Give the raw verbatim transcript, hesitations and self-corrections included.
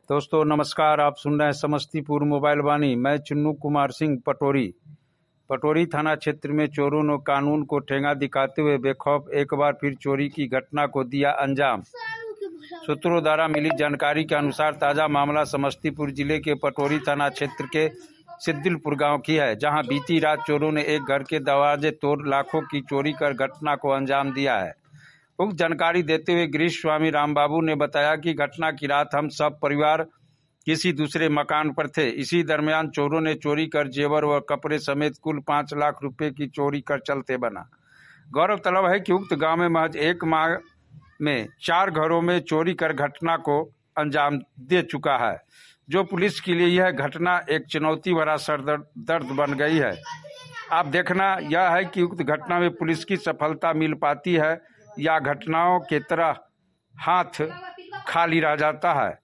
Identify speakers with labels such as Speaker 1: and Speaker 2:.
Speaker 1: दोस्तों नमस्कार, आप सुन रहे हैं समस्तीपुर मोबाइल वाणी। मैं चुन्नू कुमार सिंह पटोरी। पटोरी थाना क्षेत्र में चोरों ने कानून को ठेंगा दिखाते हुए बेखौफ एक बार फिर चोरी की घटना को दिया अंजाम। सूत्रों द्वारा मिली जानकारी के अनुसार ताजा मामला समस्तीपुर जिले के पटोरी थाना क्षेत्र के सिद्दिलपुर गांव की है, जहां बीती रात चोरों ने एक घर के दरवाजे तोड़ लाखों की चोरी कर घटना को अंजाम दिया है। उक्त जानकारी देते हुए गृह स्वामी रामबाबू ने बताया कि घटना की रात हम सब परिवार किसी दूसरे मकान पर थे। इसी दरमियान चोरों ने चोरी कर जेवर व कपड़े समेत कुल पाँच लाख रुपए की चोरी कर चलते बना। गौरतलब है कि उक्त गांव में महज एक माह में चार घरों में चोरी कर घटना को अंजाम दे चुका है, जो पुलिस के लिए यह घटना एक चुनौती भरा सरदर्द बन गई है। अब देखना यह है कि उक्त घटना में पुलिस की सफलता मिल पाती है या घटनाओं के तरह हाथ खाली रह जाता है।